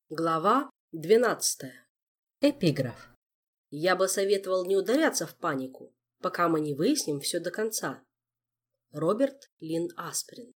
Глава 12. Эпиграф. Я бы советовал не ударяться в панику, пока мы не выясним все до конца. Роберт Лин Асприн.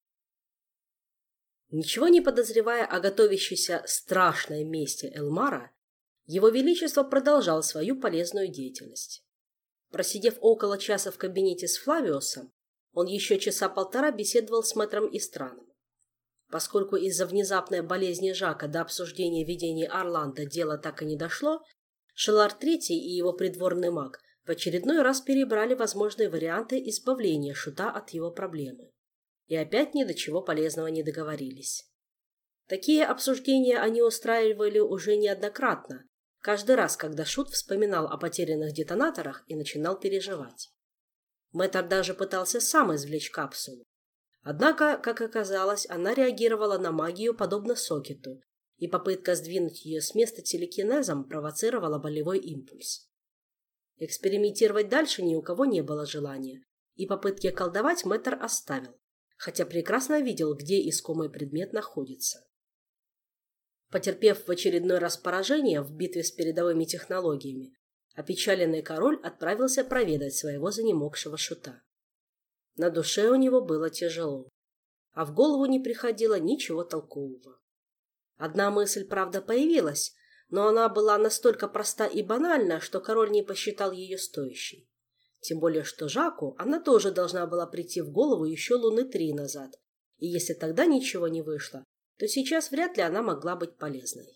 Ничего не подозревая о готовящейся страшной мести Элмара, его величество продолжал свою полезную деятельность. Просидев около часа в кабинете с Флавиусом, он еще часа полтора беседовал с мэтром Истраном. Поскольку из-за внезапной болезни Жака до обсуждения видений Орландо дело так и не дошло, Шелар III и его придворный маг в очередной раз перебрали возможные варианты избавления Шута от его проблемы. И опять ни до чего полезного не договорились. Такие обсуждения они устраивали уже неоднократно, каждый раз, когда Шут вспоминал о потерянных детонаторах и начинал переживать. Мэтр даже пытался сам извлечь капсулу. Однако, как оказалось, она реагировала на магию подобно сокету, и попытка сдвинуть ее с места телекинезом провоцировала болевой импульс. Экспериментировать дальше ни у кого не было желания, и попытки колдовать мэтр оставил, хотя прекрасно видел, где искомый предмет находится. Потерпев в очередной раз поражение в битве с передовыми технологиями, опечаленный король отправился проведать своего занемогшего Шута. На душе у него было тяжело, а в голову не приходило ничего толкового. Одна мысль, правда, появилась, но она была настолько проста и банальна, что король не посчитал ее стоящей. Тем более, что Жаку она тоже должна была прийти в голову еще луны 3 назад, и если тогда ничего не вышло, то сейчас вряд ли она могла быть полезной.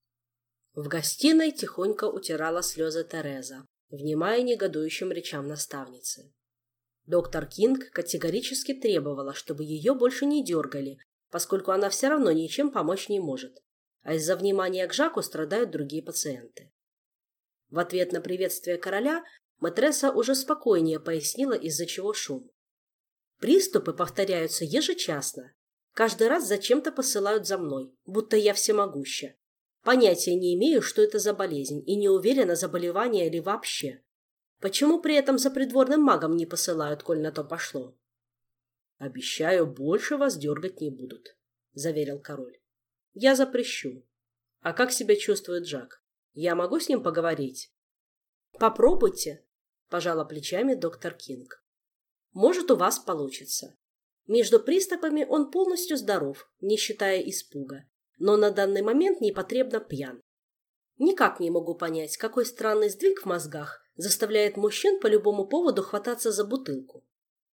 В гостиной тихонько утирала слезы Тереза, внимая негодующим речам наставницы. Доктор Кинг категорически требовала, чтобы ее больше не дергали, поскольку она все равно ничем помочь не может, а из-за внимания к Жаку страдают другие пациенты. В ответ на приветствие короля мэтресса уже спокойнее пояснила, из-за чего шум. Приступы повторяются ежечасно. Каждый раз зачем-то посылают за мной, будто я всемогуща. Понятия не имею, что это за болезнь, и не уверена, заболевание ли вообще. Почему при этом за придворным магом не посылают, коль на то пошло? — Обещаю, больше вас дергать не будут, — заверил король. — Я запрещу. А как себя чувствует Жак? Я могу с ним поговорить? — Попробуйте, — пожала плечами доктор Кинг. — Может, у вас получится. Между приступами он полностью здоров, не считая испуга, но на данный момент непотребно пьян. Никак не могу понять, какой странный сдвиг в мозгах заставляет мужчин по любому поводу хвататься за бутылку.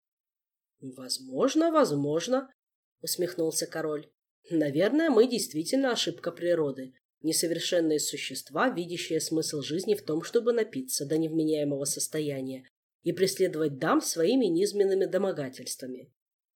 Возможно, усмехнулся король. Наверное, мы действительно ошибка природы, несовершенные существа, видящие смысл жизни в том, чтобы напиться до невменяемого состояния и преследовать дам своими низменными домогательствами.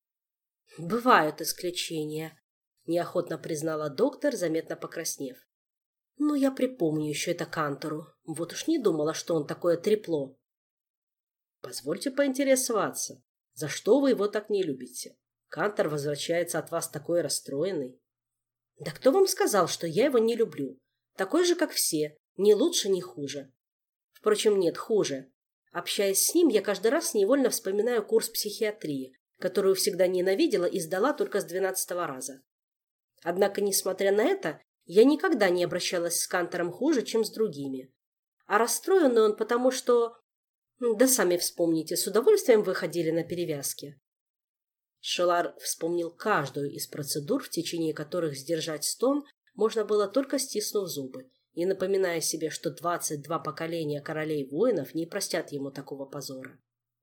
Бывают исключения, неохотно признала доктор, заметно покраснев. Ну, я припомню еще это Кантору. Вот уж не думала, что он такое трепло. Позвольте поинтересоваться, за что вы его так не любите? Кантор возвращается от вас такой расстроенный. Да кто вам сказал, что я его не люблю? Такой же, как все, ни лучше, ни хуже. Впрочем, нет, хуже. Общаясь с ним, я каждый раз невольно вспоминаю курс психиатрии, которую всегда ненавидела и сдала только с 12-го раза. Однако, несмотря на это, я никогда не обращалась с Кантором хуже, чем с другими. А расстроенный он потому, что... Да сами вспомните, с удовольствием вы ходили на перевязки. Шелар вспомнил каждую из процедур, в течение которых сдержать стон можно было только стиснув зубы, и напоминая себе, что 22 поколения королей-воинов не простят ему такого позора.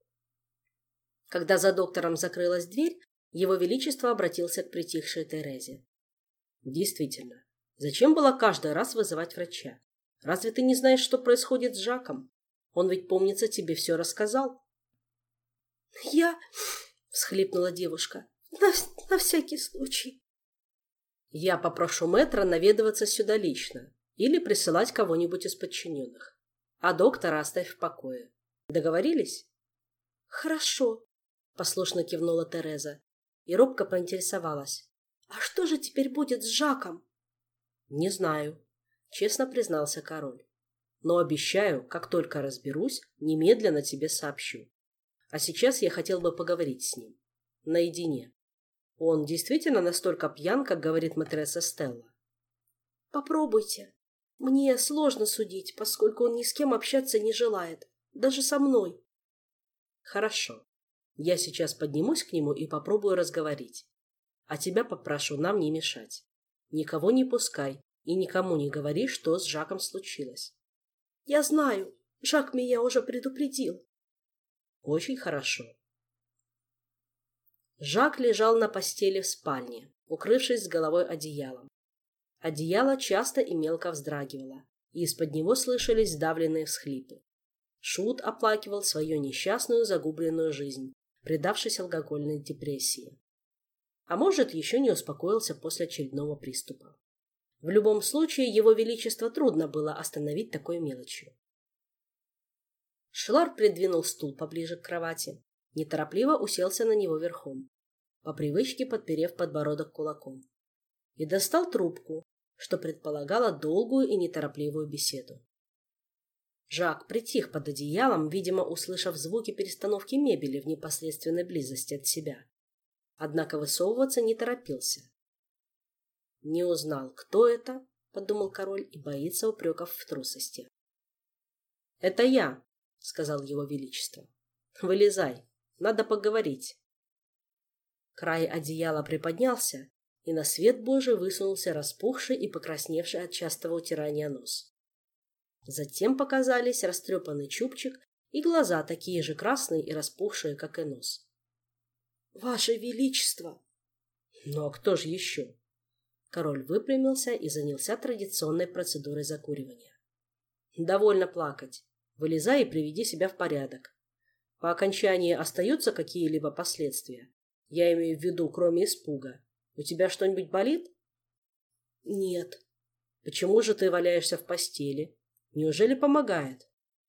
Когда за доктором закрылась дверь, его величество обратился к притихшей Терезе. Действительно. Зачем было каждый раз вызывать врача? Разве ты не знаешь, что происходит с Жаком? Он ведь, помнится, тебе все рассказал. Я... — всхлипнула девушка. На всякий случай. Я попрошу мэтра наведываться сюда лично или присылать кого-нибудь из подчиненных. А доктора оставь в покое. Договорились? Хорошо, — послушно кивнула Тереза и робко поинтересовалась. А что же теперь будет с Жаком? Не знаю, честно признался король. Но обещаю, как только разберусь, немедленно тебе сообщу. А сейчас я хотел бы поговорить с ним. Наедине. Он действительно настолько пьян, как говорит мэтресса Стелла? Попробуйте. Мне сложно судить, поскольку он ни с кем общаться не желает. Даже со мной. Хорошо. Я сейчас поднимусь к нему и попробую разговорить. А тебя попрошу нам не мешать. Никого не пускай и никому не говори, что с Жаком случилось. Я знаю. Жак меня уже предупредил. Очень хорошо. Жак лежал на постели в спальне, укрывшись с головой одеялом. Одеяло часто и мелко вздрагивало, и из-под него слышались сдавленные всхлипы. Шут оплакивал свою несчастную загубленную жизнь, предавшись алкогольной депрессии. А может, еще не успокоился после очередного приступа. В любом случае, его величество трудно было остановить такой мелочью. Шелар придвинул стул поближе к кровати, неторопливо уселся на него верхом, по привычке подперев подбородок кулаком, и достал трубку, что предполагало долгую и неторопливую беседу. Жак притих под одеялом, видимо, услышав звуки перестановки мебели в непосредственной близости от себя. Однако высовываться не торопился. «Не узнал, кто это?» — подумал король и боится упреков в трусости. «Это я», — сказал его величество. «Вылезай, надо поговорить». Край одеяла приподнялся, и на свет Божий высунулся распухший и покрасневший от частого утирания нос. Затем показались растрепанный чубчик и глаза, такие же красные и распухшие, как и нос. «Ваше Величество!» «Ну а кто же еще?» Король выпрямился и занялся традиционной процедурой закуривания. «Довольно плакать. Вылезай и приведи себя в порядок. По окончании остаются какие-либо последствия? Я имею в виду, кроме испуга. У тебя что-нибудь болит?» «Нет». «Почему же ты валяешься в постели? Неужели помогает?»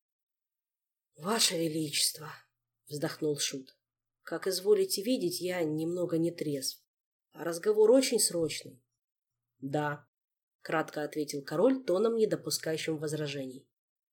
«Ваше Величество!» — вздохнул Шут. «Как изволите видеть, я немного не трезв. А разговор очень срочный». «Да», — кратко ответил король тоном, не допускающим возражений.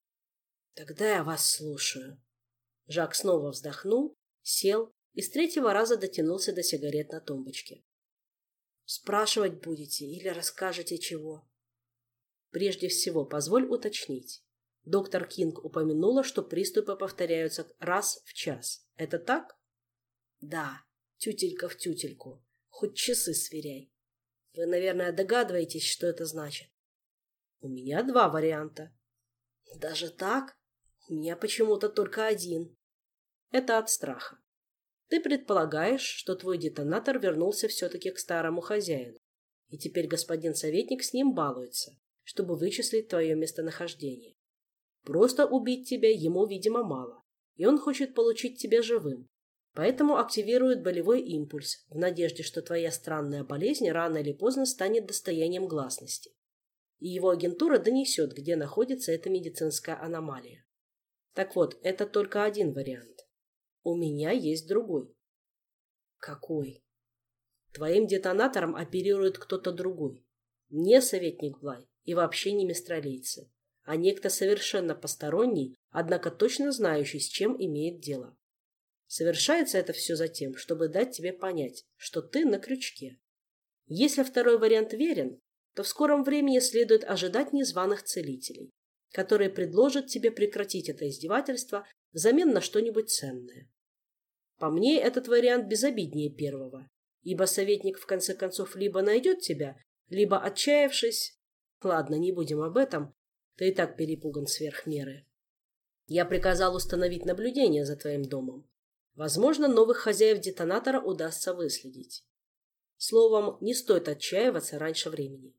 «Тогда я вас слушаю». Жак снова вздохнул, сел и с третьего раза дотянулся до сигарет на тумбочке. «Спрашивать будете или расскажете чего?» «Прежде всего, позволь уточнить. Доктор Кинг упомянула, что приступы повторяются раз в час. Это так?» «Да, тютелька в тютельку. Хоть часы сверяй. Вы, наверное, догадываетесь, что это значит?» «У меня два варианта». «Даже так? У меня почему-то только один». «Это от страха. Ты предполагаешь, что твой детонатор вернулся все-таки к старому хозяину, и теперь господин советник с ним балуется, чтобы вычислить твое местонахождение. Просто убить тебя ему, видимо, мало, и он хочет получить тебя живым, поэтому активирует болевой импульс в надежде, что твоя странная болезнь рано или поздно станет достоянием гласности, и его агентура донесет, где находится эта медицинская аномалия. Так вот, это только один вариант. У меня есть другой». «Какой?» «Твоим детонатором оперирует кто-то другой. Не советник Блай и вообще не мистралийцы, а некто совершенно посторонний, однако точно знающий, с чем имеет дело. Совершается это все затем, чтобы дать тебе понять, что ты на крючке. Если второй вариант верен, то в скором времени следует ожидать незваных целителей, которые предложат тебе прекратить это издевательство взамен на что-нибудь ценное. По мне, этот вариант безобиднее первого, ибо советник в конце концов либо найдет тебя, либо, отчаявшись... Ладно, не будем об этом, ты и так перепуган сверх меры. Я приказал установить наблюдение за твоим домом. Возможно, новых хозяев детонатора удастся выследить. Словом, не стоит отчаиваться раньше времени».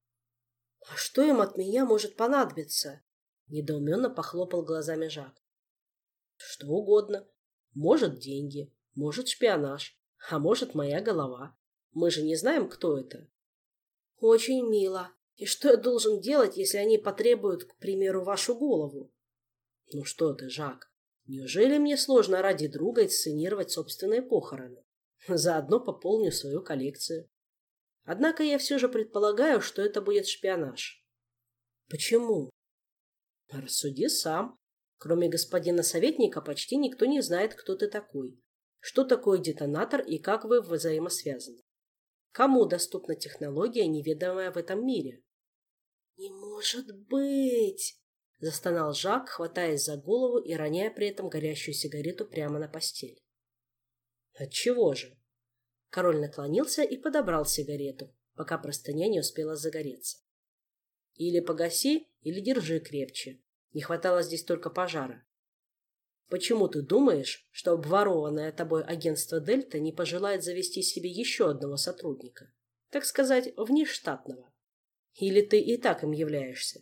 «А что им от меня может понадобиться?» — недоуменно похлопал глазами Жак. «Что угодно. Может, деньги, может, шпионаж, а может, моя голова. Мы же не знаем, кто это». «Очень мило. И что я должен делать, если они потребуют, к примеру, вашу голову?» «Ну что ты, Жак, неужели мне сложно ради друга инсценировать собственные похороны? Заодно пополню свою коллекцию. Однако я все же предполагаю, что это будет шпионаж». «Почему?» «Рассуди сам. Кроме господина советника почти никто не знает, кто ты такой, что такое детонатор и как вы взаимосвязаны. Кому доступна технология, неведомая в этом мире? «Не может быть!» — застонал Жак, хватаясь за голову и роняя при этом горящую сигарету прямо на постель. «Отчего же?» Король наклонился и подобрал сигарету, пока простыня не успела загореться. «Или погаси, или держи крепче. Не хватало здесь только пожара. Почему ты думаешь, что обворованное тобой агентство «Дельта» не пожелает завести себе еще одного сотрудника? Так сказать, внештатного? Или ты и так им являешься?»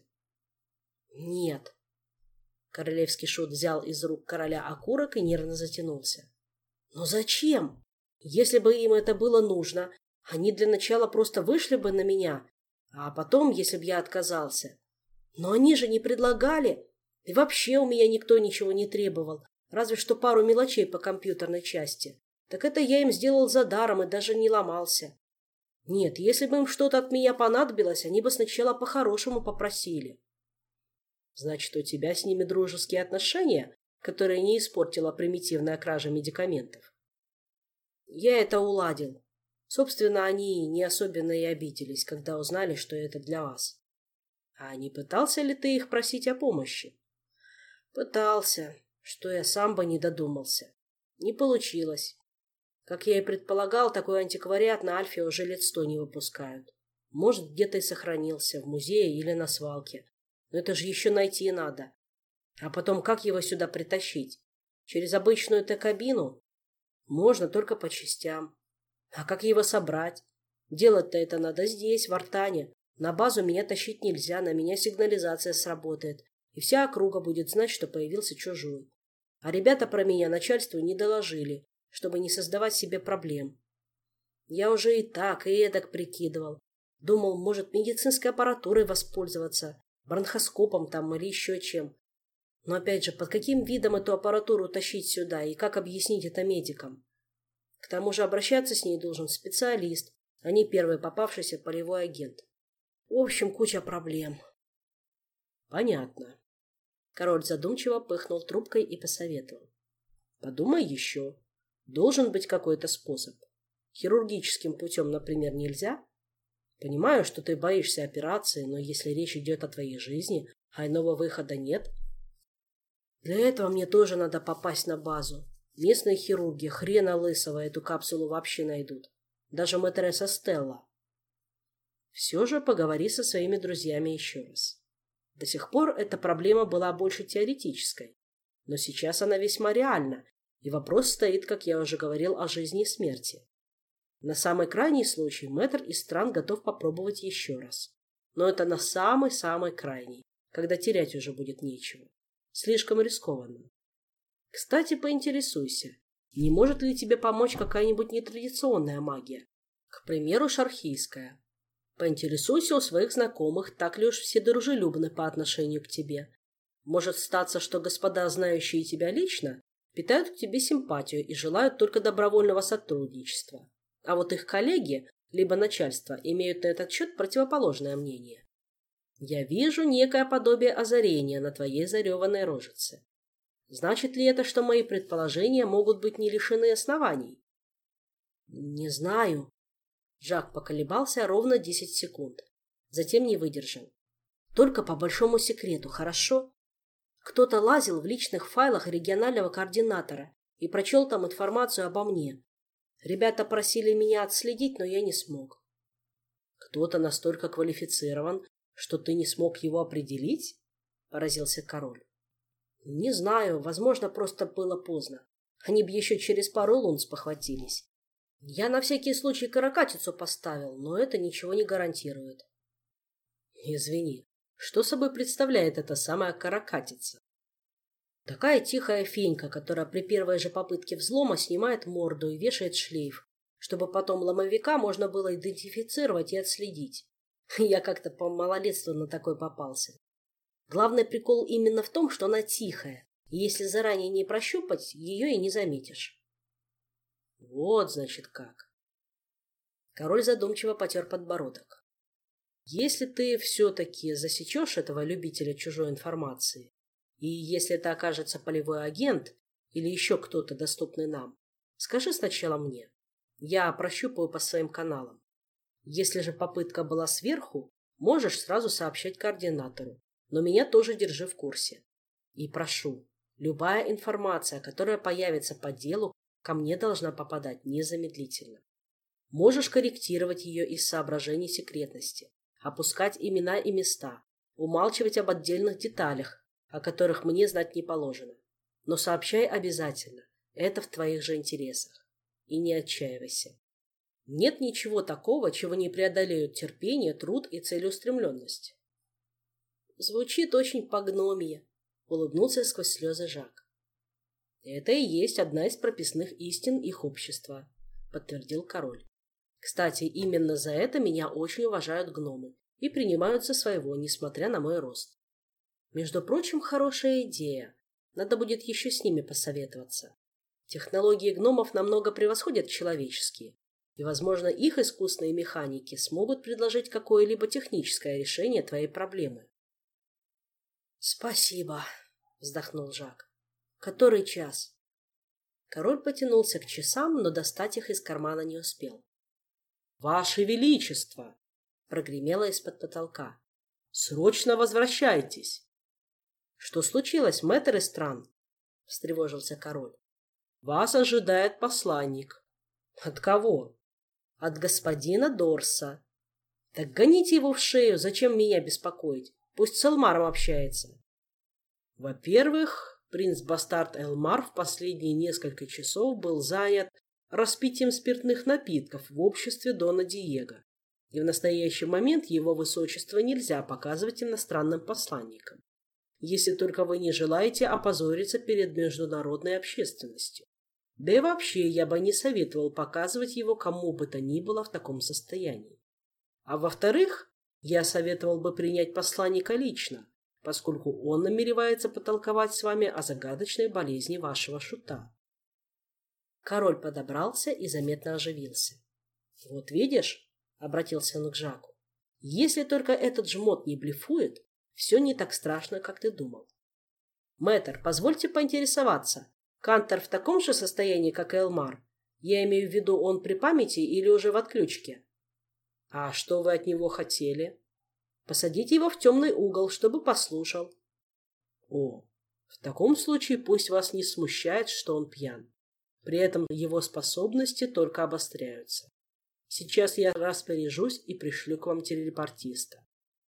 «Нет». Королевский шут взял из рук короля окурок и нервно затянулся. «Но зачем? Если бы им это было нужно, они для начала просто вышли бы на меня, а потом, если бы я отказался. Но они же не предлагали, и вообще у меня никто ничего не требовал, разве что пару мелочей по компьютерной части. Так это я им сделал за даром и даже не ломался. Нет, если бы им что-то от меня понадобилось, они бы сначала по-хорошему попросили». «Значит, у тебя с ними дружеские отношения, которые не испортила примитивная кража медикаментов?» «Я это уладил. Собственно, они не особенно и обиделись, когда узнали, что это для вас». «А не пытался ли ты их просить о помощи?» «Пытался, что я сам бы не додумался. Не получилось. Как я и предполагал, такой антиквариат на Альфе уже лет 100 не выпускают. Может, где-то и сохранился, в музее или на свалке. Но это же еще найти надо. А потом, как его сюда притащить? Через обычную Т-кабину? Можно только по частям. А как его собрать? Делать-то это надо здесь, в Артане. На базу меня тащить нельзя, на меня сигнализация сработает. И вся округа будет знать, что появился чужой. А ребята про меня начальству не доложили, чтобы не создавать себе проблем. Я уже и так, и эдак прикидывал. Думал, может, медицинской аппаратурой воспользоваться, бронхоскопом там или еще чем. Но опять же, под каким видом эту аппаратуру тащить сюда и как объяснить это медикам? К тому же обращаться с ней должен специалист, а не первый попавшийся полевой агент. В общем, куча проблем. Понятно. Король задумчиво пыхнул трубкой и посоветовал. Подумай еще. Должен быть какой-то способ. Хирургическим путем, например, нельзя? Понимаю, что ты боишься операции, но если речь идет о твоей жизни, а иного выхода нет. Для этого мне тоже надо попасть на базу. Местные хирурги хрена лысого эту капсулу вообще найдут. Даже мэтресса Стелла. Все же поговори со своими друзьями еще раз. До сих пор эта проблема была больше теоретической, но сейчас она весьма реальна, и вопрос стоит, как я уже говорил, о жизни и смерти. На самый крайний случай мэтр из стран готов попробовать еще раз. Но это на самый-самый крайний, когда терять уже будет нечего. Слишком рискованно. Кстати, поинтересуйся, не может ли тебе помочь какая-нибудь нетрадиционная магия? К примеру, шархийская. Поинтересуйся у своих знакомых, так ли уж все дружелюбны по отношению к тебе. Может статься, что господа, знающие тебя лично, питают к тебе симпатию и желают только добровольного сотрудничества. А вот их коллеги, либо начальство, имеют на этот счет противоположное мнение. Я вижу некое подобие озарения на твоей зареванной рожице. Значит ли это, что мои предположения могут быть не лишены оснований? Не знаю. Жак поколебался ровно 10 секунд. Затем не выдержал. Только по большому секрету, хорошо? Кто-то лазил в личных файлах регионального координатора и прочел там информацию обо мне. Ребята просили меня отследить, но я не смог. Кто-то настолько квалифицирован, что ты не смог его определить? Поразился король. Не знаю, возможно, просто было поздно. Они бы еще через пару лун спохватились. Я на всякий случай каракатицу поставил, но это ничего не гарантирует. Извини, что собой представляет эта самая каракатица? Такая тихая фенька, которая при первой же попытке взлома снимает морду и вешает шлейф, чтобы потом ломовика можно было идентифицировать и отследить. Я как-то по малолетству на такой попался. Главный прикол именно в том, что она тихая, и если заранее не прощупать, ее и не заметишь. Вот, значит, как. Король задумчиво потер подбородок. Если ты все-таки засечешь этого любителя чужой информации, и если это окажется полевой агент или еще кто-то, доступный нам, скажи сначала мне. Я прощупаю по своим каналам. Если же попытка была сверху, Можешь сразу сообщать координатору, но меня тоже держи в курсе. И прошу, любая информация, которая появится по делу, ко мне должна попадать незамедлительно. Можешь корректировать ее из соображений секретности, опускать имена и места, умалчивать об отдельных деталях, о которых мне знать не положено. Но сообщай обязательно, это в твоих же интересах. И не отчаивайся. Нет ничего такого, чего не преодолеют терпение, труд и целеустремленность. Звучит очень по-гномье, улыбнулся сквозь слезы Жак. Это и есть одна из прописных истин их общества, подтвердил король. Кстати, именно за это меня очень уважают гномы и принимают за своего, несмотря на мой рост. Между прочим, хорошая идея. Надо будет еще с ними посоветоваться. Технологии гномов намного превосходят человеческие, и, возможно, их искусные механики смогут предложить какое-либо техническое решение твоей проблемы. «Спасибо», — вздохнул Жак. «Который час?» Король потянулся к часам, но достать их из кармана не успел. «Ваше Величество!» — прогремело из-под потолка. «Срочно возвращайтесь!» «Что случилось, мэтр Эстран?» — встревожился король. «Вас ожидает посланник». «От кого?» «От господина Дорса». «Так гоните его в шею, зачем меня беспокоить? Пусть с Элмаром общается». «Во-первых, принц-бастард Элмар в последние несколько часов был занят распитием спиртных напитков в обществе дона Диего, и в настоящий момент его высочество нельзя показывать иностранным посланникам, если только вы не желаете опозориться перед международной общественностью. Да и вообще я бы не советовал показывать его кому бы то ни было в таком состоянии. А во-вторых, я советовал бы принять посланника лично, поскольку он намеревается потолковать с вами о загадочной болезни вашего шута». Король подобрался и заметно оживился. «Вот видишь», — обратился он к Жаку, — «если только этот жмот не блефует, все не так страшно, как ты думал. Мэтр, позвольте поинтересоваться, Кантор в таком же состоянии, как и Элмар? Я имею в виду, он при памяти или уже в отключке?» «А что вы от него хотели?» «Посадите его в темный угол, чтобы послушал». «О, в таком случае пусть вас не смущает, что он пьян. При этом его способности только обостряются. Сейчас я распоряжусь и пришлю к вам телепортиста».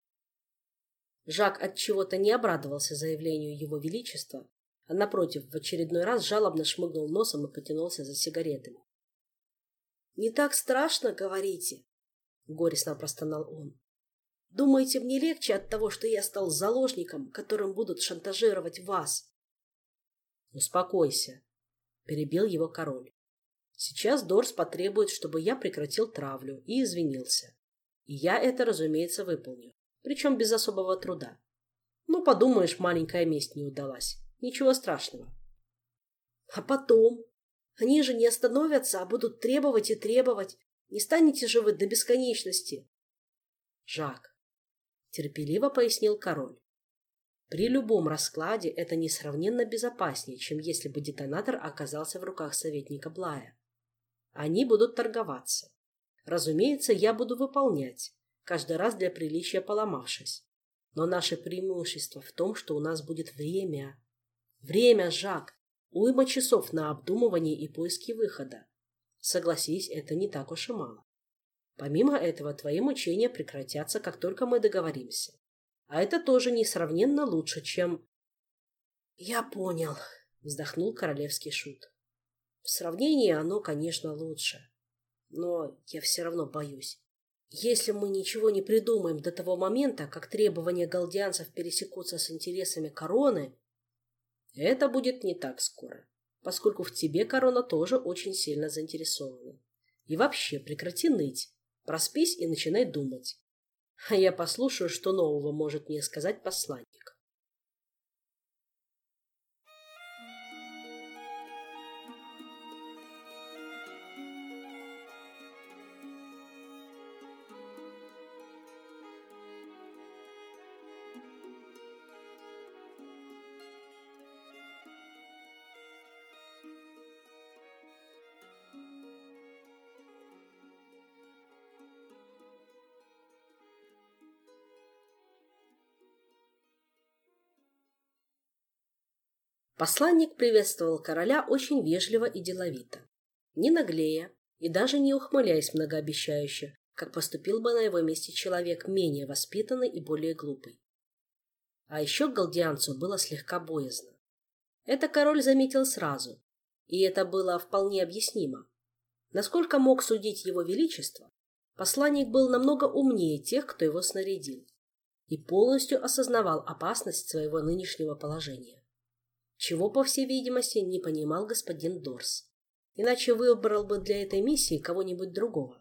Жак отчего-то не обрадовался заявлению его величества, а напротив, в очередной раз жалобно шмыгнул носом и потянулся за сигаретами. «Не так страшно, говорите?» — горестно простонал он. «Думаете, мне легче от того, что я стал заложником, которым будут шантажировать вас?» «Успокойся», — перебил его король. «Сейчас Дорс потребует, чтобы я прекратил травлю и извинился. И я это, разумеется, выполню, причем без особого труда. Ну, подумаешь, маленькая месть не удалась. Ничего страшного». «А потом? Они же не остановятся, а будут требовать и требовать. Не станете же вы до бесконечности?» «Жак», — терпеливо пояснил король, — «при любом раскладе это несравненно безопаснее, чем если бы детонатор оказался в руках советника Блая. Они будут торговаться. Разумеется, я буду выполнять, каждый раз для приличия поломавшись. Но наше преимущество в том, что у нас будет время. Время, Жак, уйма часов на обдумывание и поиски выхода. Согласись, это не так уж и мало. Помимо этого, твои мучения прекратятся, как только мы договоримся. А это тоже несравненно лучше, чем...» «Я понял», — вздохнул королевский шут. «В сравнении оно, конечно, лучше. Но я все равно боюсь. Если мы ничего не придумаем до того момента, как требования галдианцев пересекутся с интересами короны...» «Это будет не так скоро, поскольку в тебе корона тоже очень сильно заинтересована. И вообще прекрати ныть, проспись и начинай думать. А я послушаю, что нового может мне сказать посланник». Посланник приветствовал короля очень вежливо и деловито, не наглея и даже не ухмыляясь многообещающе, как поступил бы на его месте человек менее воспитанный и более глупый. А еще галдианцу было слегка боязно. Это король заметил сразу, и это было вполне объяснимо. Насколько мог судить его величество, посланник был намного умнее тех, кто его снарядил, и полностью осознавал опасность своего нынешнего положения. Чего, по всей видимости, не понимал господин Дорс, иначе выбрал бы для этой миссии кого-нибудь другого.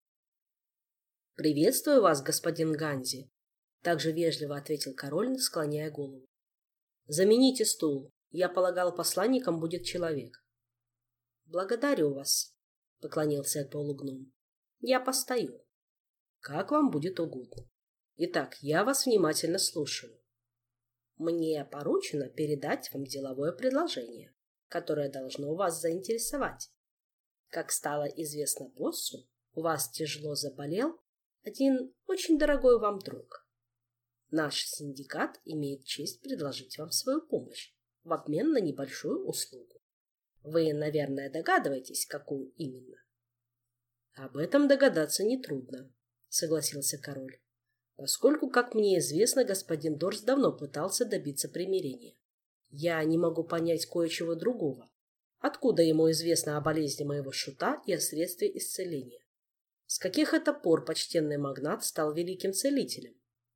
«Приветствую вас, господин Ганзи», — также вежливо ответил король, склоняя голову. «Замените стул. Я полагал, посланником будет человек». «Благодарю вас», — поклонился полугном. «Я постою». «Как вам будет угодно. Итак, я вас внимательно слушаю». «Мне поручено передать вам деловое предложение, которое должно вас заинтересовать. Как стало известно боссу, у вас тяжело заболел один очень дорогой вам друг. Наш синдикат имеет честь предложить вам свою помощь в обмен на небольшую услугу. Вы, наверное, догадываетесь, какую именно?» «Об этом догадаться нетрудно», — согласился король, поскольку, как мне известно, господин Дорс давно пытался добиться примирения. Я не могу понять кое-чего другого. Откуда ему известно о болезни моего шута и о средстве исцеления? С каких это пор почтенный магнат стал великим целителем?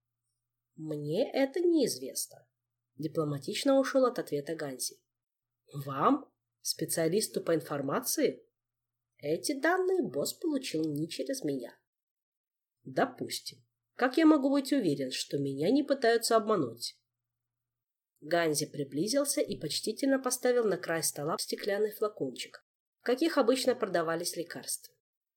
«Мне это неизвестно», — дипломатично ушел от ответа Ганзи. «Вам? Специалисту по информации?» «Эти данные босс получил не через меня». «Допустим. Как я могу быть уверен, что меня не пытаются обмануть?» Ганзи приблизился и почтительно поставил на край стола стеклянный флакончик, в каких обычно продавались лекарства.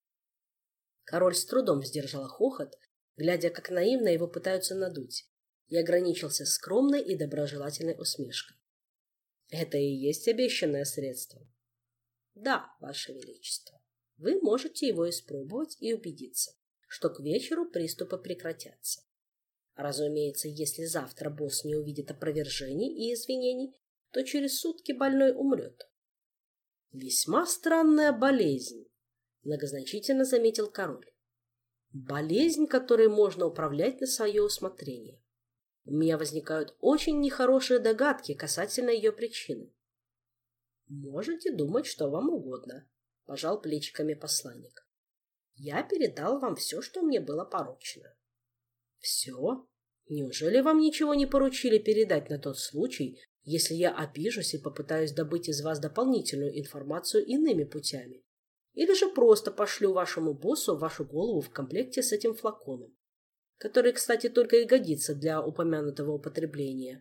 Король с трудом сдержал хохот, глядя, как наивно его пытаются надуть, и ограничился скромной и доброжелательной усмешкой. «Это и есть обещанное средство?» «Да, Ваше Величество. Вы можете его испробовать и убедиться, что к вечеру приступы прекратятся. Разумеется, если завтра босс не увидит опровержений и извинений, то через сутки больной умрет». «Весьма странная болезнь», — многозначительно заметил король. «Болезнь, которой можно управлять на свое усмотрение. У меня возникают очень нехорошие догадки касательно ее причины». «Можете думать, что вам угодно», — пожал плечиками посланник. «Я передал вам все, что мне было поручено». «Все? Неужели вам ничего не поручили передать на тот случай, если я обижусь и попытаюсь добыть из вас дополнительную информацию иными путями? Или же просто пошлю вашему боссу вашу голову в комплекте с этим флаконом, который, кстати, только и годится для упомянутого употребления?»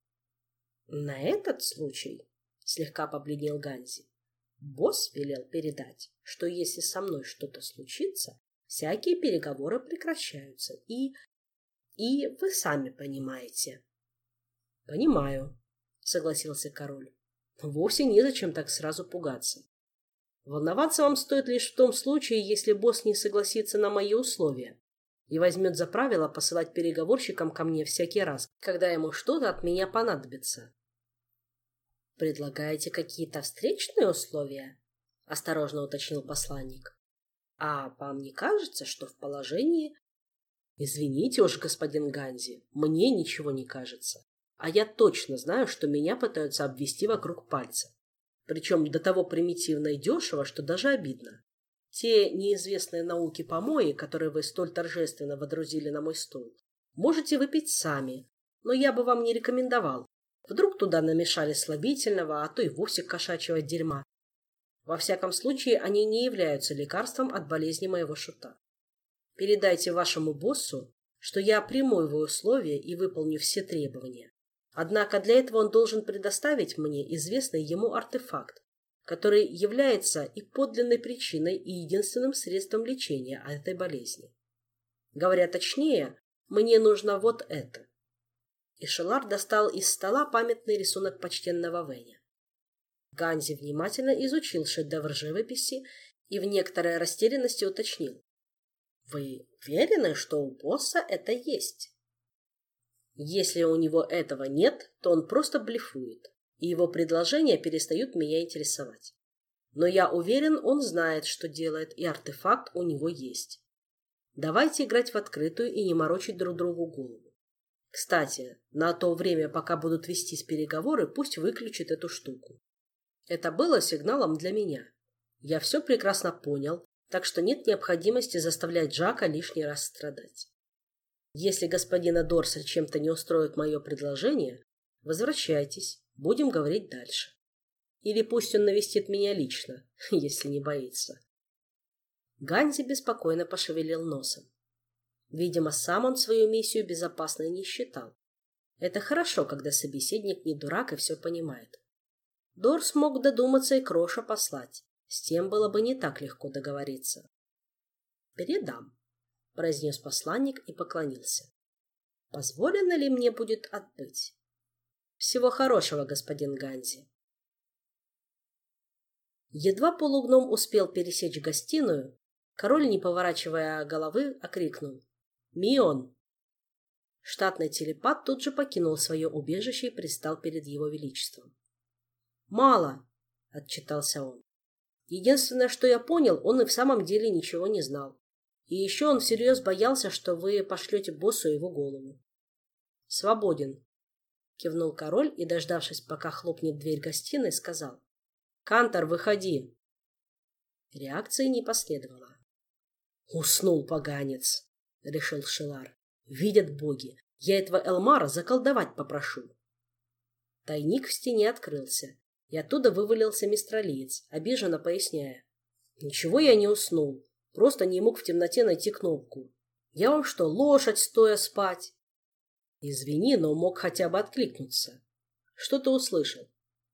«На этот случай», — слегка побледнел Ганзи, «босс велел передать, что если со мной что-то случится, всякие переговоры прекращаются, и вы сами понимаете». «Понимаю», — согласился король. «Вовсе незачем так сразу пугаться. Волноваться вам стоит лишь в том случае, если босс не согласится на мои условия и возьмет за правило посылать переговорщикам ко мне всякий раз, когда ему что-то от меня понадобится». «Предлагаете какие-то встречные условия?» — осторожно уточнил посланник. «А вам не кажется, что в положении...» «Извините уж, господин Ганзи, мне ничего не кажется. А я точно знаю, что меня пытаются обвести вокруг пальца. Причем до того примитивно и дешево, что даже обидно. Те неизвестные науки помои, которые вы столь торжественно водрузили на мой стол, можете выпить сами, но я бы вам не рекомендовал. Вдруг туда намешали слабительного, а то и вовсе кошачьего дерьма. Во всяком случае, они не являются лекарством от болезни моего шута. Передайте вашему боссу, что я приму его условия и выполню все требования. Однако для этого он должен предоставить мне известный ему артефакт, который является и подлинной причиной, и единственным средством лечения этой болезни. Говоря точнее, мне нужно вот это». И Шелар достал из стола памятный рисунок почтенного Вэня. Ганзи внимательно изучил шедевр живописи и в некоторой растерянности уточнил: «Вы уверены, что у босса это есть?» «Если у него этого нет, то он просто блефует», и его предложения перестают меня интересовать. Но я уверен, он знает, что делает, и артефакт у него есть. Давайте играть в открытую и не морочить друг другу голову. Кстати, на то время, пока будут вестись переговоры, пусть выключит эту штуку. Это было сигналом для меня. Я все прекрасно понял, так что нет необходимости заставлять Джака лишний раз страдать. Если господина Дорса чем-то не устроит мое предложение, возвращайтесь, будем говорить дальше. Или пусть он навестит меня лично, если не боится. Ганзи беспокойно пошевелил носом. Видимо, сам он свою миссию безопасной не считал. Это хорошо, когда собеседник не дурак и все понимает. Дорс мог додуматься и Кроша послать. С тем было бы не так легко договориться. «Передам», — произнес посланник и поклонился. «Позволено ли мне будет отбыть?» «Всего хорошего, господин Ганзи». Едва полугном успел пересечь гостиную, король, не поворачивая головы, окрикнул: «Мион!». Штатный телепат тут же покинул свое убежище и предстал перед его величеством. «Мало», — отчитался он. «Единственное, что я понял, он и в самом деле ничего не знал. И еще он всерьез боялся, что вы пошлете боссу его голову». «Свободен», — кивнул король и, дождавшись, пока хлопнет дверь гостиной, сказал: «Кантор, выходи!». Реакции не последовало. «Уснул поганец», — решил Шелар. «Видят боги, я этого Элмара заколдовать попрошу». Тайник в стене открылся, и оттуда вывалился мистралиец, обиженно поясняя: «Ничего я не уснул, просто не мог в темноте найти кнопку. Я вам что, лошадь стоя спать?» «Извини, но мог хотя бы откликнуться. Что ты услышал?»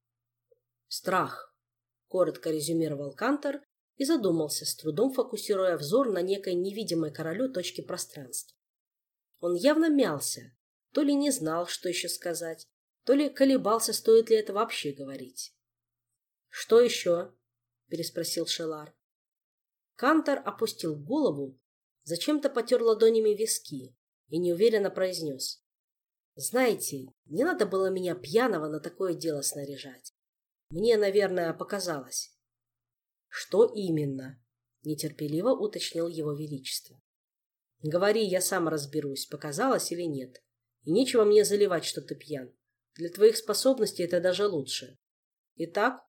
«Страх», — коротко резюмировал Кантор и задумался, с трудом фокусируя взор на некой невидимой королю точке пространства. Он явно мялся, то ли не знал, что еще сказать, то ли колебался, стоит ли это вообще говорить. «Что еще?» — переспросил Шелар. Кантор опустил голову, зачем-то потер ладонями виски и неуверенно произнес: «Знаете, не надо было меня пьяного на такое дело снаряжать. Мне, наверное, показалось». «Что именно?» — нетерпеливо уточнил его величество. «Говори, я сам разберусь, показалось или нет. И нечего мне заливать, что ты пьян. Для твоих способностей это даже лучше. Итак,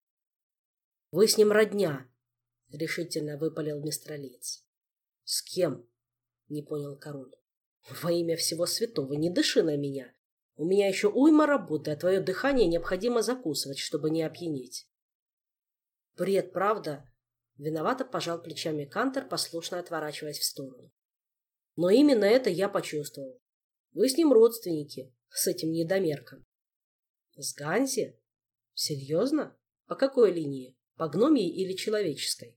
вы с ним родня», — решительно выпалил мистралиец. «С кем?» — не понял король. «Во имя всего святого, не дыши на меня. У меня еще уйма работы, а твое дыхание необходимо закусывать, чтобы не опьянеть». «Бред, правда?» — виновато пожал плечами Кантор, послушно отворачиваясь в сторону. «Но именно это я почувствовал. Вы с ним родственники, с этим недомерком». «С Ганзи? Серьезно? По какой линии? По гномьей или человеческой?»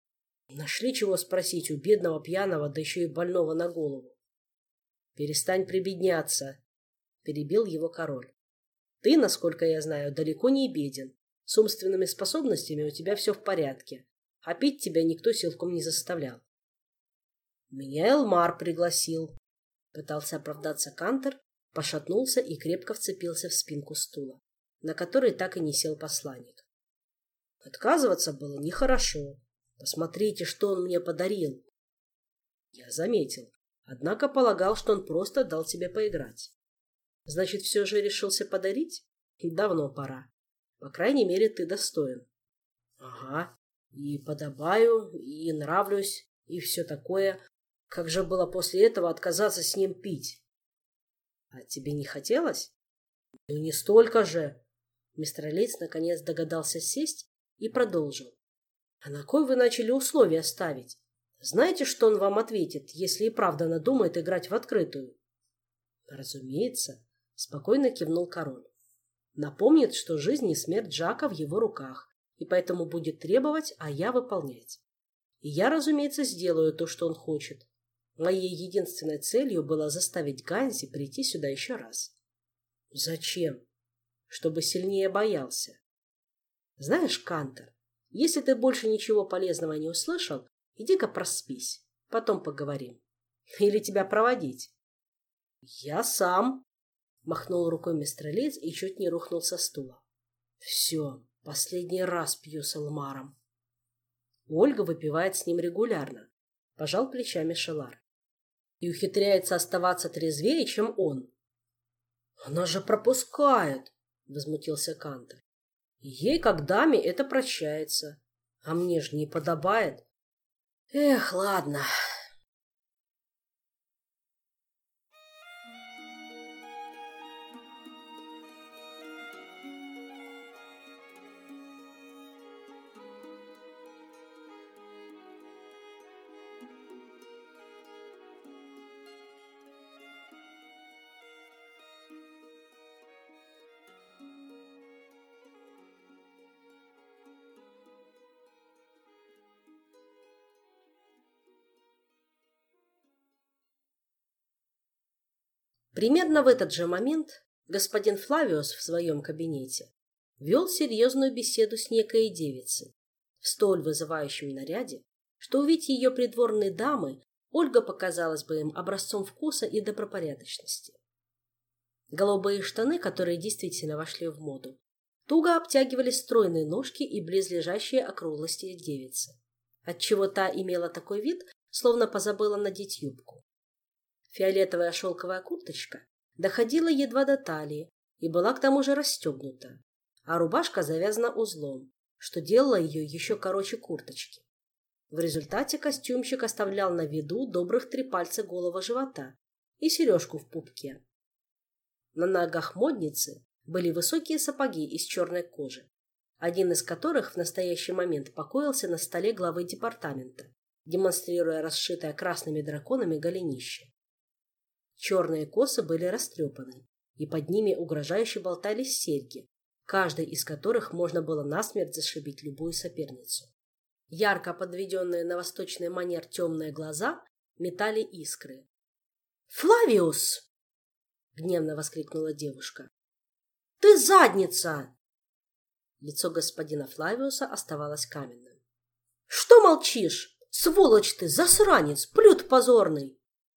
Нашли чего спросить у бедного пьяного, да еще и больного на голову. «Перестань прибедняться», — перебил его король. «Ты, насколько я знаю, далеко не беден. С умственными способностями у тебя все в порядке, а пить тебя никто силком не заставлял». «Меня Элмар пригласил», — пытался оправдаться Кантор, пошатнулся и крепко вцепился в спинку стула, на который так и не сел посланник. «Отказываться было нехорошо. Посмотрите, что он мне подарил». «Я заметил, однако полагал, что он просто дал тебе поиграть». «Значит, все же решился подарить? Давно пора. По крайней мере, ты достоин». «Ага, и подобаю, и нравлюсь, и все такое. Как же было после этого отказаться с ним пить?» «А тебе не хотелось?» «Ну, не столько же». Мистралиец наконец догадался сесть и продолжил. «А на кой вы начали условия ставить? Знаете, что он вам ответит, если и правда надумает играть в открытую?» «Разумеется», — спокойно кивнул король. «Напомнит, что жизнь и смерть Джака в его руках, и поэтому будет требовать, а я выполнять. И я, разумеется, сделаю то, что он хочет. Моей единственной целью было заставить Ганзи прийти сюда еще раз». «Зачем?» «Чтобы сильнее боялся». «Знаешь, Кантор, если ты больше ничего полезного не услышал, иди-ка проспись, потом поговорим. Или тебя проводить?» «Я сам», — махнул рукой мистралиец и чуть не рухнул со стула. Все, последний раз пью с Элмаром. Ольга выпивает с ним регулярно, пожал плечами Шелар. И ухитряется оставаться трезвее, чем он. Она же пропускает, возмутился Кантер. Ей, как даме, это прощается. А мне же не подобает. Эх, ладно. Примерно в этот же момент господин Флавиус в своем кабинете вел серьезную беседу с некой девицей в столь вызывающем наряде, что увидеть ее придворные дамы Ольга показалась бы им образцом вкуса и добропорядочности. Голубые штаны, которые действительно вошли в моду, туго обтягивали стройные ножки и близлежащие округлости девицы, отчего та имела такой вид, словно позабыла надеть юбку. Фиолетовая шелковая курточка доходила едва до талии и была к тому же расстегнута, а рубашка завязана узлом, что делало ее еще короче курточки. В результате костюмщик оставлял на виду добрых 3 пальца голого живота и сережку в пупке. На ногах модницы были высокие сапоги из черной кожи, один из которых в настоящий момент покоился на столе главы департамента, демонстрируя расшитое красными драконами голенище. Черные косы были растрепаны, и под ними угрожающе болтались серьги, каждой из которых можно было насмерть зашибить любую соперницу. Ярко подведенные на восточный манер темные глаза метали искры. «Флавиус!» — гневно воскликнула девушка. «Ты задница!» Лицо господина Флавиуса оставалось каменным. «Что молчишь? Сволочь ты, засранец, плют позорный!»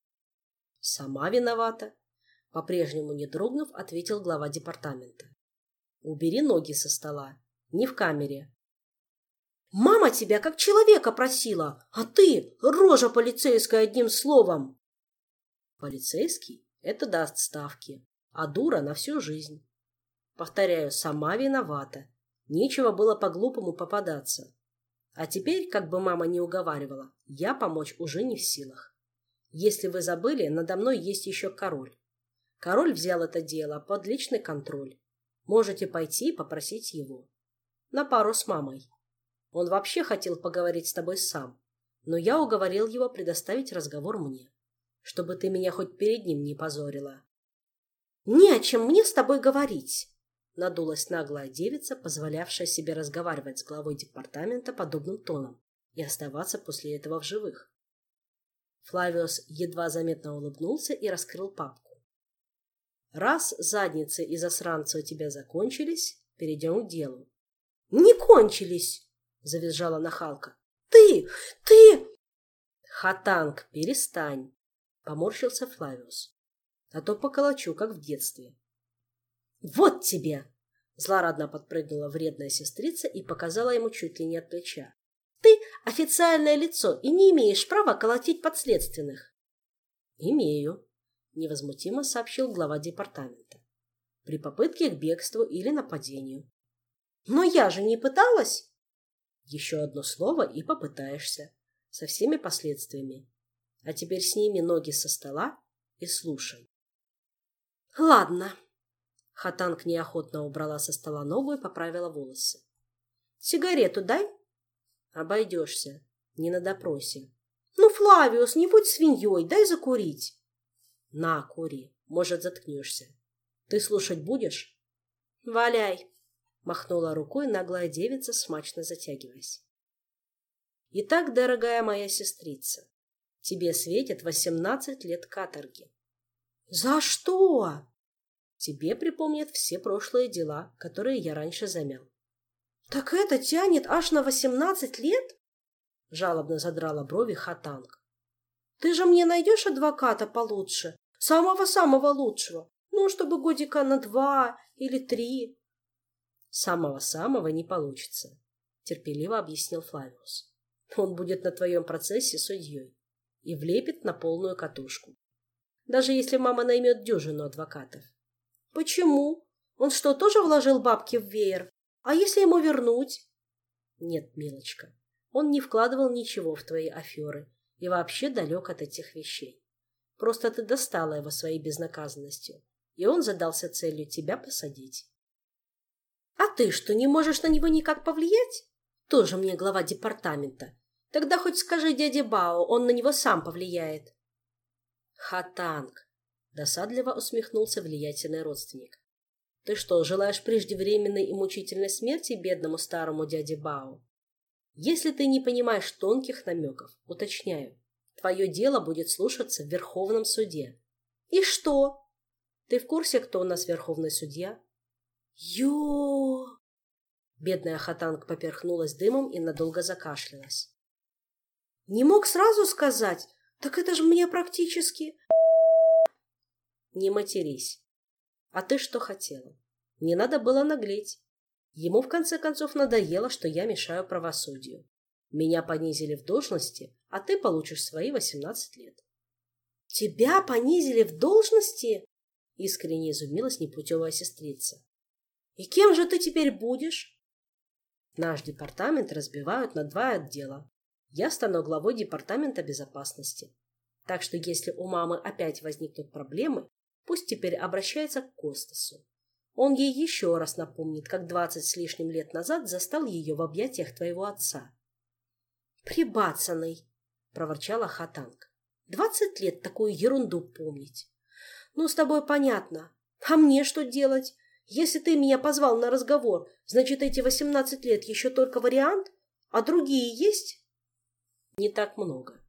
«Сама виновата», — по-прежнему не дрогнув, ответил глава департамента. «Убери ноги со стола. Не в камере». «Мама тебя как человека просила, а ты — рожа полицейская одним словом!» «Полицейский — это до отставки, а дура на всю жизнь. Повторяю, сама виновата. Нечего было по-глупому попадаться. А теперь, как бы мама ни уговаривала, я помочь уже не в силах. Если вы забыли, надо мной есть еще король. Король взял это дело под личный контроль. Можете пойти и попросить его. На пару с мамой. Он вообще хотел поговорить с тобой сам, но я уговорил его предоставить разговор мне, чтобы ты меня хоть перед ним не позорила». «Не о чем мне с тобой говорить», — надулась наглая девица, позволявшая себе разговаривать с главой департамента подобным тоном и оставаться после этого в живых. Флавиус едва заметно улыбнулся и раскрыл папку. «Раз задницы и засранцы у тебя закончились, перейдем к делу». «Не кончились!» — завизжала нахалка. «Ты! «Хатанг, перестань!» — поморщился Флавиус. «А то поколочу, как в детстве». «Вот тебе!» — злорадно подпрыгнула вредная сестрица и показала ему чуть ли не от плеча. «Ты официальное лицо и не имеешь права колотить подследственных». «Имею», — невозмутимо сообщил глава департамента. «При попытке к бегству или нападению». «Но я же не пыталась!» «Еще одно слово и попытаешься, со всеми последствиями. А теперь сними ноги со стола и слушай». «Ладно». Хатанг неохотно убрала со стола ногу и поправила волосы. «Сигарету дай». «Обойдешься. Не на допросе». «Ну, Флавиус, не будь свиньей, дай закурить». «На, кури. Может, заткнешься. Ты слушать будешь?» «Валяй», — махнула рукой наглая девица, смачно затягиваясь. «Итак, дорогая моя сестрица, тебе светит 18 лет каторги». «За что?» «Тебе припомнят все прошлые дела, которые я раньше замял». «Так это тянет аж на 18 лет?» — жалобно задрала брови Хатанг. «Ты же мне найдешь адвоката получше, самого-самого лучшего, ну, чтобы годика на 2 или 3. Самого-самого не получится, терпеливо объяснил Флавиус. Он будет на твоем процессе судьей и влепит на полную катушку. Даже если мама наймет дюжину адвокатов. Почему? Он что, тоже вложил бабки в веер? А если ему вернуть? Нет, милочка, он не вкладывал ничего в твои аферы и вообще далек от этих вещей. Просто ты достала его своей безнаказанностью, и он задался целью тебя посадить. А ты что, не можешь на него никак повлиять? Тоже мне глава департамента. Тогда хоть скажи дяде Бао, он на него сам повлияет. Хатанг, досадливо усмехнулся влиятельный родственник. Ты что, желаешь преждевременной и мучительной смерти бедному старому дяде Бао? Если ты не понимаешь тонких намеков, уточняю, твое дело будет слушаться в Верховном суде. И что? Ты в курсе, кто у нас верховный судья? Ё! Бедная Хатанг поперхнулась дымом и надолго закашлялась. Не мог сразу сказать? Так это же мне практически... Не матерись. А ты что хотела? Не надо было наглеть. Ему в конце концов надоело, что я мешаю правосудию. Меня понизили в должности, а ты получишь свои 18 лет. Тебя понизили в должности? Искренне изумилась непутевая сестрица. И кем же ты теперь будешь? Наш департамент разбивают на 2 отдела. Я стану главой департамента безопасности. Так что если у мамы опять возникнут проблемы, пусть теперь обращается к Костасу. Он ей еще раз напомнит, как 20 с лишним лет назад застал ее в объятиях твоего отца. «Прибацанный!» — проворчала Хатанг. 20 лет такую ерунду помнить. Ну, с тобой понятно. А мне что делать? Если ты меня позвал на разговор, значит, эти 18 лет еще только вариант? А другие есть? Не так много.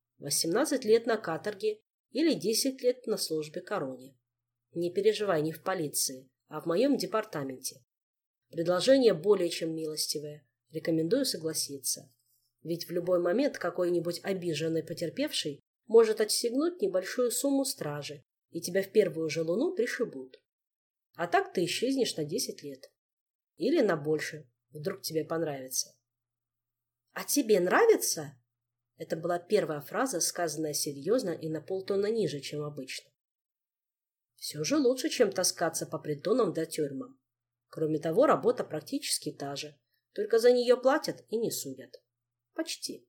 18 лет на каторге или 10 лет на службе короне. Не переживай, не в полиции, а в моем департаменте. Предложение более чем милостивое. Рекомендую согласиться. Ведь в любой момент какой-нибудь обиженный потерпевший может отстегнуть небольшую сумму стражи, и тебя в первую же луну пришибут. А так ты исчезнешь на 10 лет. Или на больше, вдруг тебе понравится. А тебе нравится? Это была первая фраза, сказанная серьезно и на полтона ниже, чем обычно. Все же лучше, чем таскаться по притонам да тюрьмам. Кроме того, работа практически та же, только за нее платят и не судят. Почти.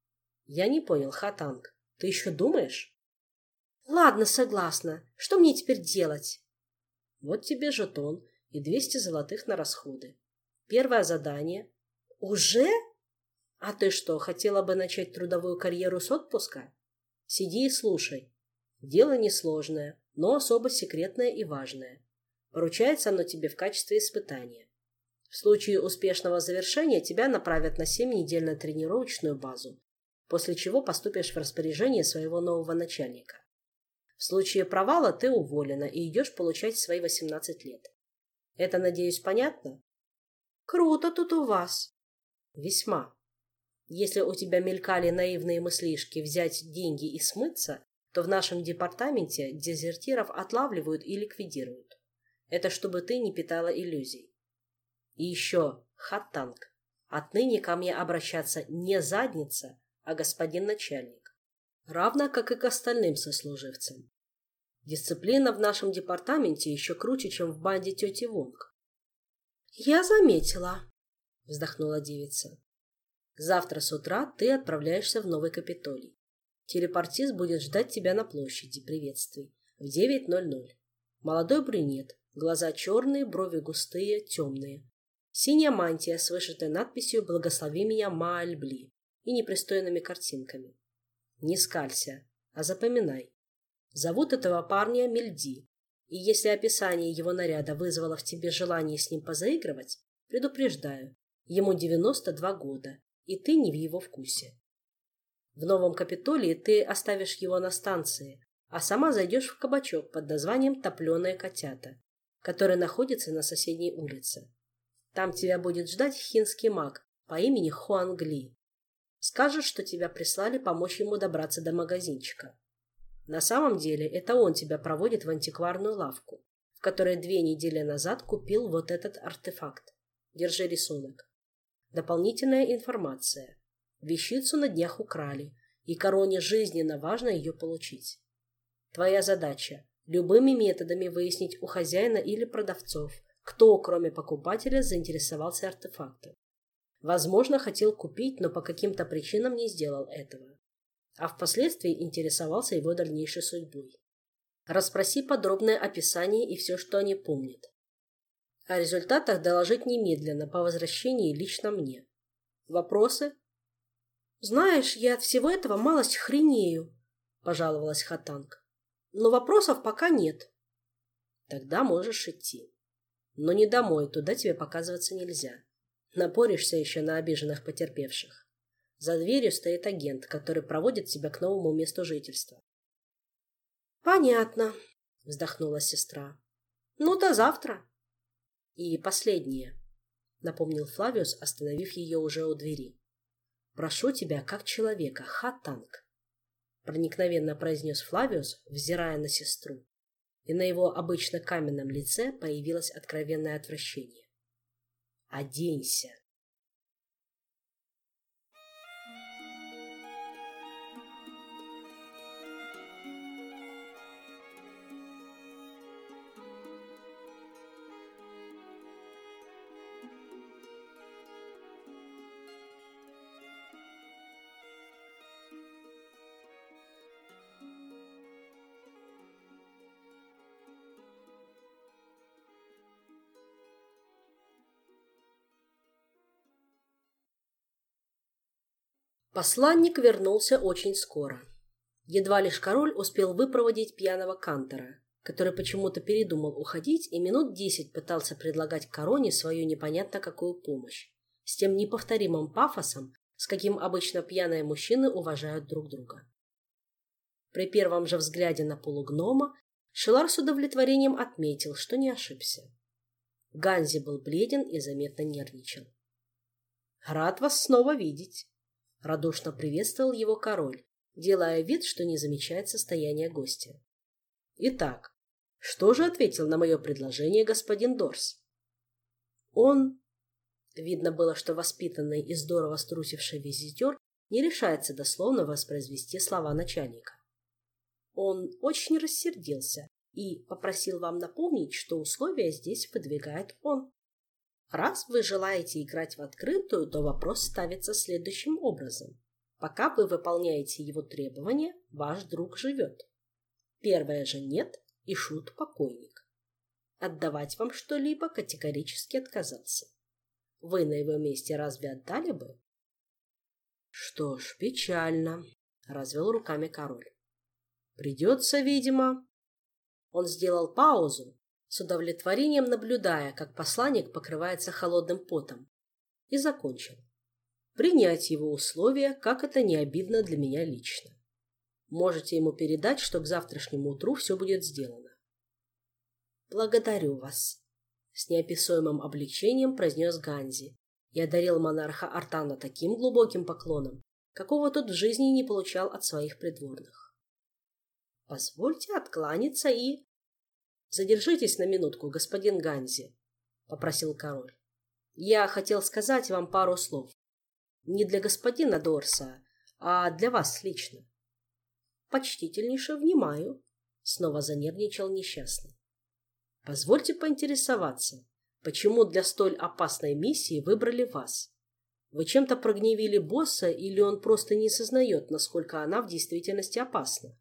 Я не понял, Хатанг, ты еще думаешь? Ладно, согласна. Что мне теперь делать? Вот тебе жетон и 200 золотых на расходы. Первое задание. Уже? А ты что, хотела бы начать трудовую карьеру с отпуска? Сиди и слушай. Дело несложное, но особо секретное и важное. Поручается оно тебе в качестве испытания. В случае успешного завершения тебя направят на 7 недель на тренировочную базу, после чего поступишь в распоряжение своего нового начальника. В случае провала ты уволена и идешь получать свои 18 лет. Это, надеюсь, понятно? Круто тут у вас. Весьма. Если у тебя мелькали наивные мыслишки взять деньги и смыться, то в нашем департаменте дезертиров отлавливают и ликвидируют. Это чтобы ты не питала иллюзий. И еще, Хатанг, отныне ко мне обращаться не задница, а господин начальник. Равно как и к остальным сослуживцам. Дисциплина в нашем департаменте еще круче, чем в банде тети Вонг. Я заметила, вздохнула девица. Завтра с утра ты отправляешься в Новый Капитолий. Телепортист будет ждать тебя на площади приветствий в 9:00. Молодой брюнет, глаза черные, брови густые, темные. Синяя мантия с вышитой надписью «Благослови меня, Маальбли» и непристойными картинками. Не скалься, а запоминай. Зовут этого парня Мельди, и если описание его наряда вызвало в тебе желание с ним позаигрывать, предупреждаю, ему 92 года, и ты не в его вкусе. В Новом Капитолии ты оставишь его на станции, а сама зайдешь в кабачок под названием «Топленые котята», который находится на соседней улице. Там тебя будет ждать хинский маг по имени Хуан Гли. Скажешь, что тебя прислали помочь ему добраться до магазинчика. На самом деле это он тебя проводит в антикварную лавку, в которой 2 недели назад купил вот этот артефакт. Держи рисунок. Дополнительная информация. Вещицу на днях украли, и короне жизненно важно ее получить. Твоя задача – любыми методами выяснить у хозяина или продавцов, кто, кроме покупателя, заинтересовался артефактом. Возможно, хотел купить, но по каким-то причинам не сделал этого. А впоследствии интересовался его дальнейшей судьбой. Расспроси подробное описание и все, что они помнят. О результатах доложить немедленно по возвращении лично мне. Вопросы? «Знаешь, я от всего этого малость хренею», – пожаловалась Хатанг. «Но вопросов пока нет». «Тогда можешь идти. Но не домой, туда тебе показываться нельзя. Напоришься еще на обиженных потерпевших. За дверью стоит агент, который проводит тебя к новому месту жительства». «Понятно», – вздохнула сестра. «Ну, до завтра». «И последнее», — напомнил Флавиус, остановив ее уже у двери. «Прошу тебя, как человека, Хатанг», — проникновенно произнес Флавиус, взирая на сестру, и на его обычно каменном лице появилось откровенное отвращение. «Оденься». Посланник вернулся очень скоро. Едва лишь король успел выпроводить пьяного кантора, который почему-то передумал уходить и минут 10 пытался предлагать короне свою непонятно какую помощь, с тем неповторимым пафосом, с каким обычно пьяные мужчины уважают друг друга. При первом же взгляде на полугнома Шелар с удовлетворением отметил, что не ошибся. Ганзи был бледен и заметно нервничал. «Рад вас снова видеть», — радушно приветствовал его король, делая вид, что не замечает состояния гостя. «Итак, что же ответил на мое предложение господин Дорс?» Он... Видно было, что воспитанный и здорово струсивший визитер не решается дословно воспроизвести слова начальника. Он очень рассердился и попросил вам напомнить, что условия здесь выдвигает он. Раз вы желаете играть в открытую, то вопрос ставится следующим образом. Пока вы выполняете его требования, ваш друг живет. Первое же нет, и шут покойник. Отдавать вам что-либо категорически отказался. Вы на его месте разве отдали бы? Что ж, печально, развел руками король. Придется, видимо. Он сделал паузу, с удовлетворением наблюдая, как посланник покрывается холодным потом, и закончил. Принять его условия, как это не обидно для меня лично. Можете ему передать, что к завтрашнему утру все будет сделано. Благодарю вас, с неописуемым облегчением произнес Ганзи и одарил монарха Артана таким глубоким поклоном, какого тот в жизни не получал от своих придворных. Позвольте откланяться и... Задержитесь на минутку, господин Ганзи, попросил король. Я хотел сказать вам пару слов. Не для господина Дорса, а для вас лично. Почтительнейше внимаю, снова занервничал несчастный. Позвольте поинтересоваться, почему для столь опасной миссии выбрали вас? Вы чем-то прогневили босса или он просто не сознает, насколько она в действительности опасна?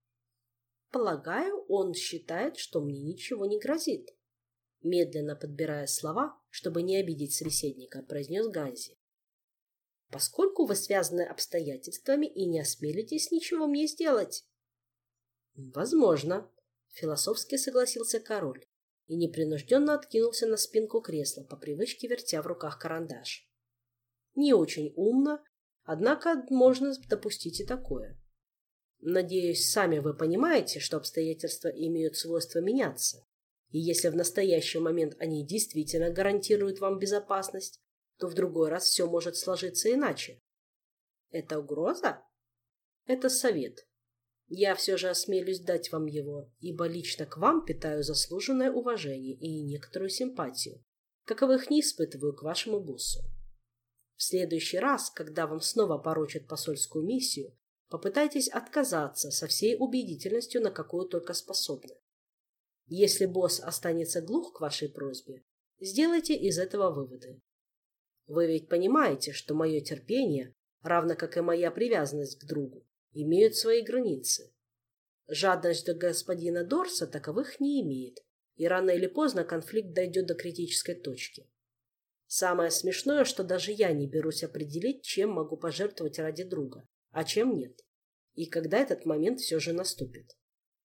Полагаю, он считает, что мне ничего не грозит. Медленно подбирая слова, чтобы не обидеть собеседника, произнес Ганзи. Поскольку вы связаны обстоятельствами и не осмелитесь ничего мне сделать. Возможно, философски согласился король и непринужденно откинулся на спинку кресла, по привычке вертя в руках карандаш. Не очень умно, однако можно допустить и такое. Надеюсь, сами вы понимаете, что обстоятельства имеют свойство меняться, и если в настоящий момент они действительно гарантируют вам безопасность, то в другой раз все может сложиться иначе. Это угроза? Это совет. Я все же осмелюсь дать вам его, ибо лично к вам питаю заслуженное уважение и некоторую симпатию. каковых не испытываю к вашему боссу. В следующий раз, когда вам снова поручат посольскую миссию, попытайтесь отказаться со всей убедительностью, на какую только способны. Если босс останется глух к вашей просьбе, сделайте из этого выводы. Вы ведь понимаете, что мое терпение, равно как и моя привязанность к другу, имеют свои границы. Жадность до господина Дорса таковых не имеет, и рано или поздно конфликт дойдет до критической точки. Самое смешное, что даже я не берусь определить, чем могу пожертвовать ради друга, а чем нет, и когда этот момент все же наступит.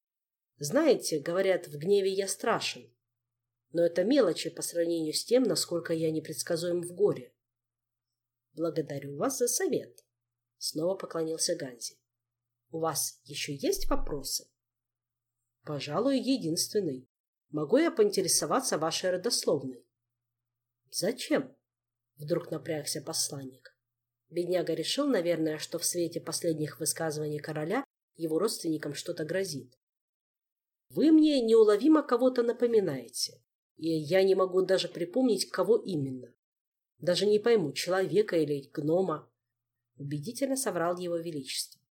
Знаете, говорят, в гневе я страшен, но это мелочи по сравнению с тем, насколько я непредсказуем в горе. Благодарю вас за совет. Снова поклонился Ганзи. У вас еще есть вопросы? Пожалуй, единственный. Могу я поинтересоваться вашей родословной? Зачем? Вдруг напрягся посланник. Бедняга решил, наверное, что в свете последних высказываний короля его родственникам что-то грозит. Вы мне неуловимо кого-то напоминаете, и я не могу даже припомнить, кого именно. Даже не пойму, человека или гнома. Убедительно соврал его величество.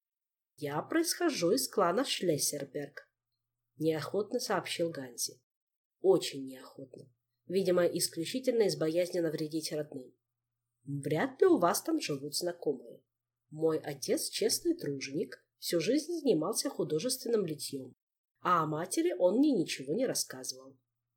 Я происхожу из клана Шлессерберг, неохотно сообщил Ганзи. Очень неохотно. Видимо, исключительно из боязни навредить родным. Вряд ли у вас там живут знакомые. Мой отец честный труженик, всю жизнь занимался художественным литьем, а о матери он мне ничего не рассказывал.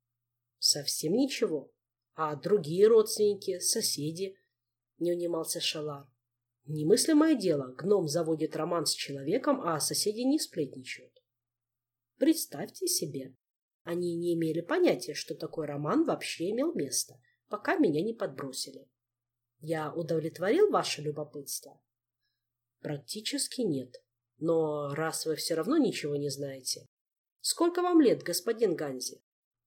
Совсем ничего. А другие родственники, соседи? Не унимался Шалар. Немыслимое дело, гном заводит роман с человеком, а соседи не сплетничают. Представьте себе, они не имели понятия, что такой роман вообще имел место, пока меня не подбросили. Я удовлетворил ваше любопытство? Практически нет. Но раз вы все равно ничего не знаете. Сколько вам лет, господин Ганзи?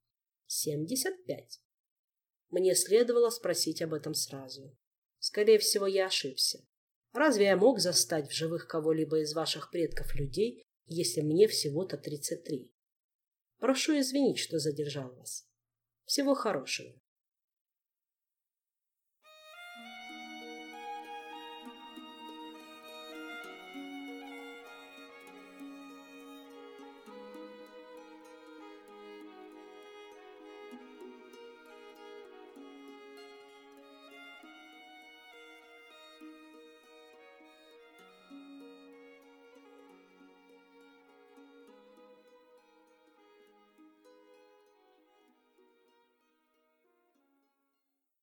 75. Мне следовало спросить об этом сразу. Скорее всего, я ошибся. Разве я мог застать в живых кого-либо из ваших предков людей, если мне всего-то 33? Прошу извинить, что задержал вас. Всего хорошего.